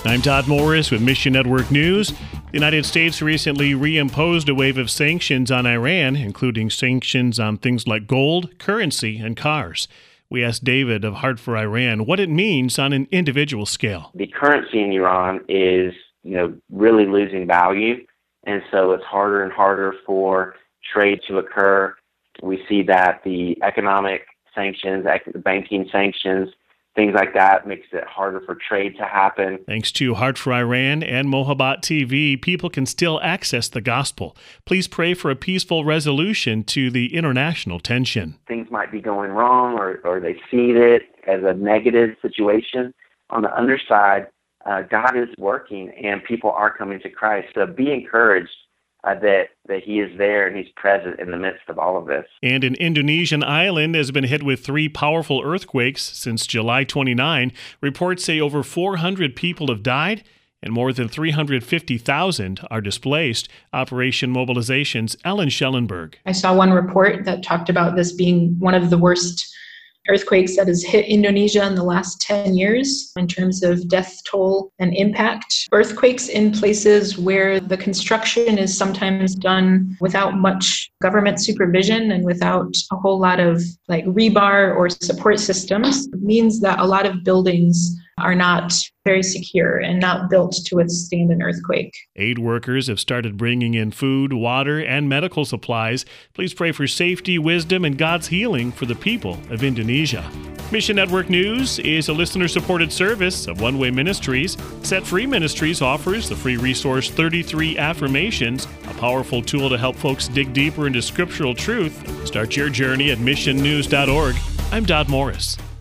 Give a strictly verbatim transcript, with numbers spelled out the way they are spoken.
I'm Todd Morris with Mission Network News. The United States recently reimposed a wave of sanctions on Iran, including sanctions on things like gold, currency, and cars. We asked David of Heart for Iran what it means on an individual scale. The currency in Iran is, you know, really losing value, and so it's harder and harder for trade to occur. We see that the economic sanctions, the banking sanctions, things like that makes it harder for trade to happen. Thanks to Heart for Iran and Mohabbat T V, people can still access the gospel. Please pray for a peaceful resolution to the international tension. Things might be going wrong, or, or they see it as a negative situation. On the underside, uh, God is working and people are coming to Christ. So be encouraged Uh, that, that he is there and he's present in the midst of all of this. And an Indonesian island has been hit with three powerful earthquakes since July twenty-ninth. Reports say over four hundred people have died and more than three hundred fifty thousand are displaced. Operation Mobilization's Ellen Schellenberg. I saw one report that talked about this being one of the worst earthquakes that has hit Indonesia in the last ten years in terms of death toll and impact. Earthquakes in places where the construction is sometimes done without much government supervision and without a whole lot of like rebar or support systems means that a lot of buildings are not very secure and not built to withstand an earthquake. Aid workers have started bringing in food, water, and medical supplies. Please pray for safety, wisdom, and God's healing for the people of Indonesia. Mission Network News is a listener-supported service of One Way Ministries. Set Free Ministries offers the free resource thirty-three Affirmations, a powerful tool to help folks dig deeper into scriptural truth. Start your journey at mission news dot org. I'm Todd Morris.